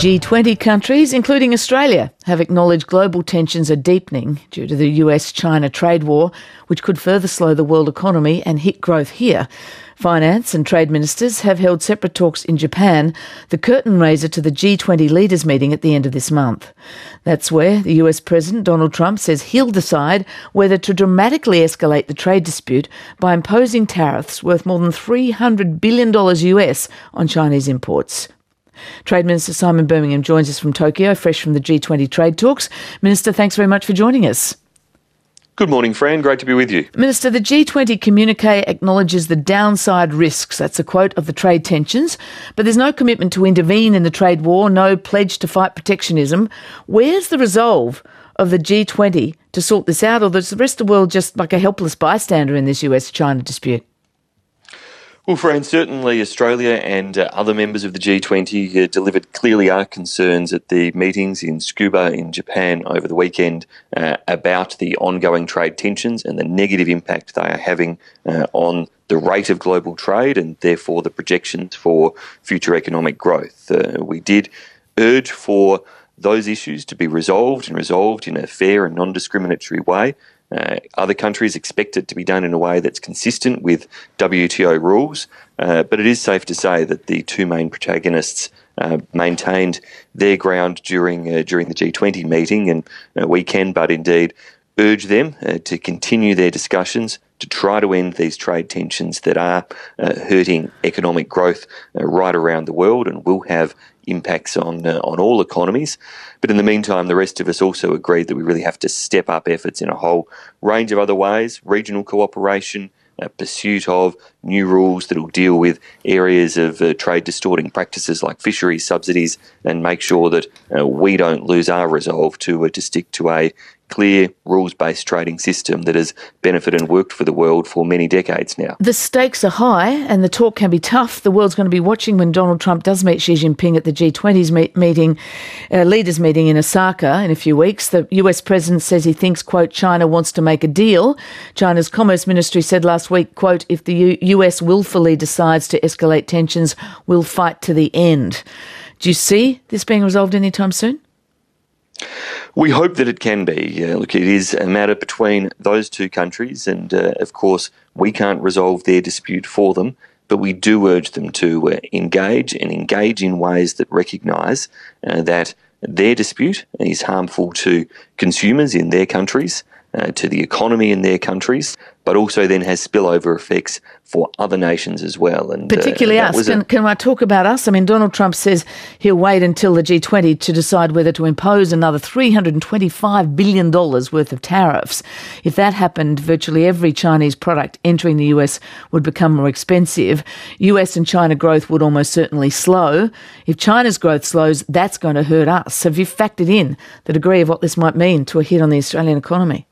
G20 countries, including Australia, have acknowledged global tensions are deepening due to the US-China trade war, which could further slow the world economy and hit growth here. Finance and trade ministers have held separate talks in Japan, the curtain raiser to the G20 leaders meeting at the end of this month. That's where the US President Donald Trump says he'll decide whether to dramatically escalate the trade dispute by imposing tariffs worth more than $300 billion US on Chinese imports. Trade Minister Simon Birmingham joins us from Tokyo, fresh from the G20 trade talks. Minister, thanks very much for joining us. Good morning, Fran. Great to be with you. Minister, the G20 communique acknowledges the downside risks, that's a quote, of the trade tensions, but there's no commitment to intervene in the trade war, no pledge to fight protectionism. Where's the resolve of the G20 to sort this out, or is the rest of the world just like a helpless bystander in this US-China dispute? Well, Fran, certainly Australia and other members of the G20 delivered clearly our concerns at the meetings in Tsukuba in Japan over the weekend about the ongoing trade tensions and the negative impact they are having on the rate of global trade and therefore the projections for future economic growth. We did urge for those issues to be resolved in a fair and non-discriminatory way. Other countries expect it to be done in a way that's consistent with WTO rules, but it is safe to say that the two main protagonists maintained their ground during the G20 meeting, and we can but indeed urge them to continue their discussions to try to end these trade tensions that are hurting economic growth right around the world and will have impacts on all economies. But in the meantime, the rest of us also agreed that we really have to step up efforts in a whole range of other ways: regional cooperation, pursuit of new rules that will deal with areas of trade distorting practices like fisheries subsidies, and make sure that we don't lose our resolve to stick to a clear rules-based trading system that has benefited and worked for the world for many decades now. The stakes are high and the talk can be tough. The world's going to be watching when Donald Trump does meet Xi Jinping at the G20's leaders meeting in Osaka in a few weeks. The US president says he thinks, quote, China wants to make a deal. China's Commerce Ministry said last week, quote, if the US willfully decides to escalate tensions, we'll fight to the end. Do you see this being resolved anytime soon? We hope that it can be. Look, it is a matter between those two countries, and of course we can't resolve their dispute for them, but we do urge them to engage in ways that recognise that their dispute is harmful to consumers in their countries, to the economy in their countries, but also then has spillover effects for other nations as well. And particularly us. Can I talk about us? I mean, Donald Trump says he'll wait until the G20 to decide whether to impose another $325 billion worth of tariffs. If that happened, virtually every Chinese product entering the US would become more expensive. US and China growth would almost certainly slow. If China's growth slows, that's going to hurt us. Have you factored in the degree of what this might mean to a hit on the Australian economy?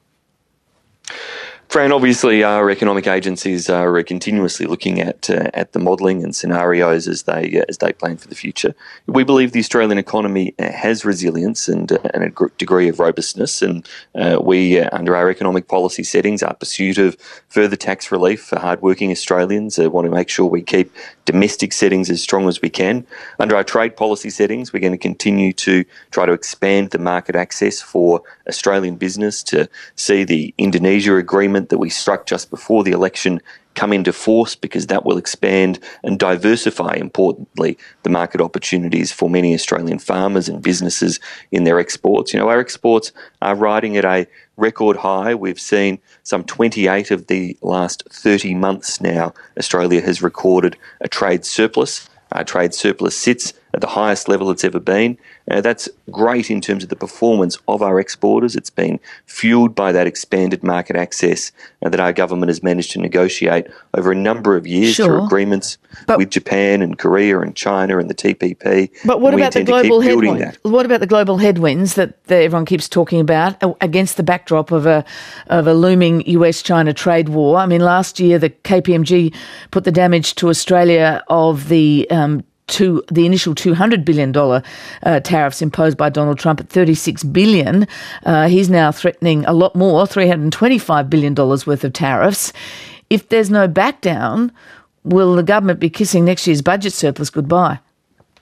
Fran, obviously our economic agencies are continuously looking at the modelling and scenarios as they plan for the future. We believe the Australian economy has resilience and a degree of robustness, and we, under our economic policy settings, our pursuit of further tax relief for hardworking Australians, want to make sure we keep domestic settings as strong as we can. Under our trade policy settings, we're going to continue to try to expand the market access for Australian business, to see the Indonesia agreement that we struck just before the election come into force, because that will expand and diversify, importantly, the market opportunities for many Australian farmers and businesses in their exports. You know, our exports are riding at a record high. We've seen some 28 of the last 30 months now, Australia has recorded a trade surplus. Our trade surplus sits at the highest level it's ever been. That's great in terms of the performance of our exporters. It's been fueled by that expanded market access that our government has managed to negotiate over a number of years through agreements with Japan and Korea and China and the TPP. But what about the global headwinds? What about the global headwinds that everyone keeps talking about against the backdrop of a looming US-China trade war? I mean, last year the KPMG put the damage to Australia of the initial $200 billion tariffs imposed by Donald Trump at $36 billion. He's now threatening a lot more, $325 billion worth of tariffs. If there's no back down, will the government be kissing next year's budget surplus goodbye?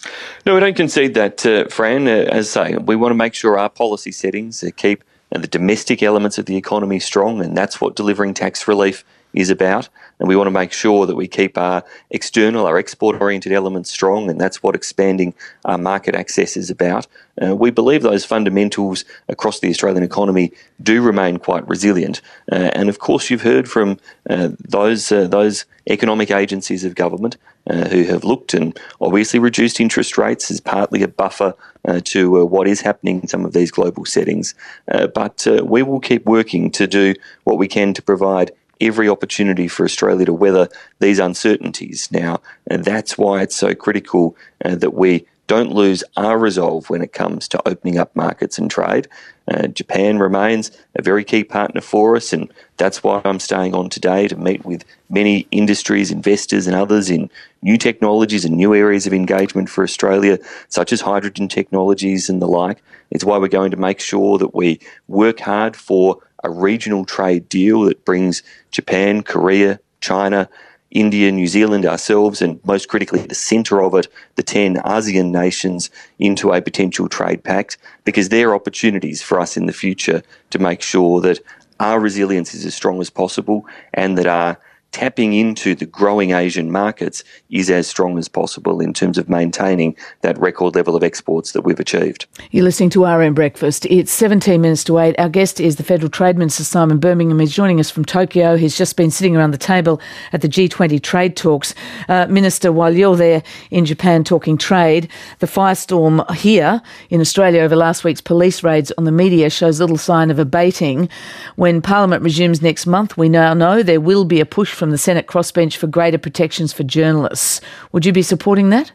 No, I don't concede that, Fran. As I say, we want to make sure our policy settings keep the domestic elements of the economy strong, and that's what delivering tax relief is about. And we want to make sure that we keep our external, our export-oriented elements strong, and that's what expanding our market access is about. We believe those fundamentals across the Australian economy do remain quite resilient. And of course, you've heard from those economic agencies of government who have looked and obviously reduced interest rates as partly a buffer to what is happening in some of these global settings. But we will keep working to do what we can to provide every opportunity for Australia to weather these uncertainties. Now, that's why it's so critical that we don't lose our resolve when it comes to opening up markets and trade. Japan remains a very key partner for us, and that's why I'm staying on today to meet with many industries, investors and others in new technologies and new areas of engagement for Australia, such as hydrogen technologies and the like. It's why we're going to make sure that we work hard for a regional trade deal that brings Japan, Korea, China, India, New Zealand, ourselves, and most critically, the centre of it, the 10 ASEAN nations, into a potential trade pact, because there are opportunities for us in the future to make sure that our resilience is as strong as possible and that our tapping into the growing Asian markets is as strong as possible in terms of maintaining that record level of exports that we've achieved. You're listening to RM Breakfast. It's 17 minutes to 8. Our guest is the Federal Trade Minister, Simon Birmingham. He's joining us from Tokyo. He's just been sitting around the table at the G20 trade talks. Minister, while you're there in Japan talking trade, the firestorm here in Australia over last week's police raids on the media shows little sign of abating. When Parliament resumes next month, we now know there will be a push from the Senate crossbench for greater protections for journalists. Would you be supporting that?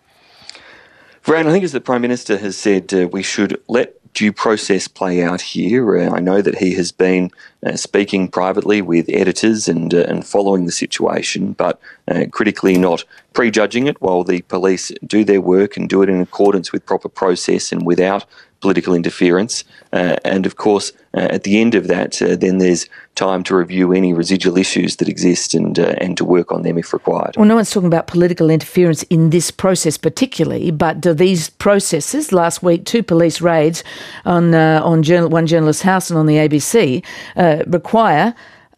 Fran, I think as the Prime Minister has said, we should let due process play out here. I know that he has been speaking privately with editors and following the situation, but critically not prejudging it while the police do their work and do it in accordance with proper process and without political interference. And of course, at the end of that, then there's time to review any residual issues that exist and to work on them if required. Well, no one's talking about political interference in this process particularly, but do these processes, last week 2 police raids on one journalist's house and on the ABC, require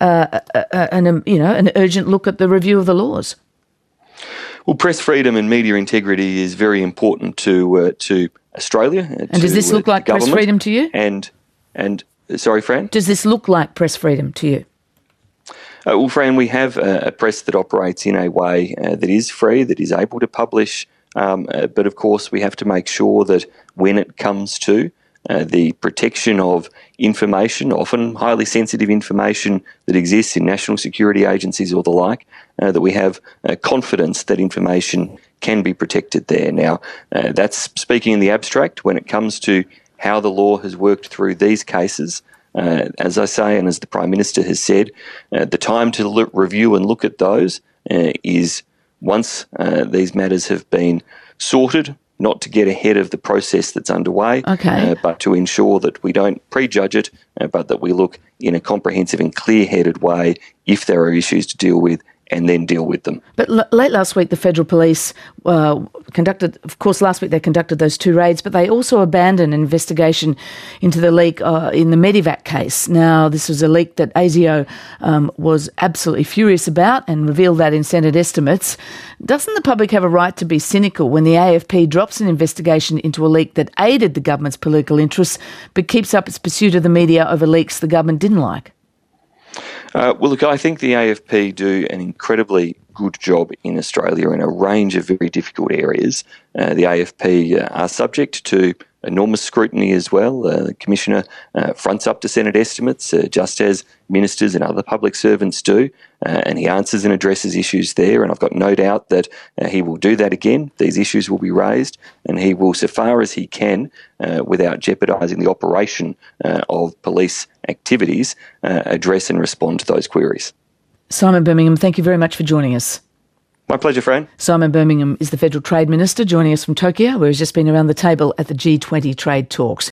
an urgent look at the review of the laws? Well, press freedom and media integrity is very important to Australia. And does this look like press freedom to you? And sorry, Fran? Does this look like press freedom to you? Well, Fran, we have a press that operates in a way that is free, that is able to publish, but of course we have to make sure that when it comes to the protection of information, often highly sensitive information that exists in national security agencies or the like, that we have confidence that information can be protected there. Now, that's speaking in the abstract. When it comes to how the law has worked through these cases, as I say, and as the Prime Minister has said, the time to review and look at those is once these matters have been sorted, not to get ahead of the process that's underway, but to ensure that we don't prejudge it, but that we look in a comprehensive and clear-headed way if there are issues to deal with and then deal with them. But late last week, the Federal Police conducted, of course, last week they conducted those 2 raids, but they also abandoned an investigation into the leak in the Medivac case. Now, this was a leak that ASIO was absolutely furious about and revealed that in Senate estimates. Doesn't the public have a right to be cynical when the AFP drops an investigation into a leak that aided the government's political interests, but keeps up its pursuit of the media over leaks the government didn't like? Well, look, I think the AFP do an incredibly good job in Australia in a range of very difficult areas. The AFP are subject to enormous scrutiny as well. The Commissioner fronts up to Senate estimates, just as ministers and other public servants do, and he answers and addresses issues there, and I've got no doubt that he will do that again. These issues will be raised, and he will, so far as he can, without jeopardising the operation of police activities, address and respond to those queries. Simon Birmingham, thank you very much for joining us. My pleasure, Fran. Simon Birmingham is the Federal Trade Minister, joining us from Tokyo, where he's just been around the table at the G20 trade talks.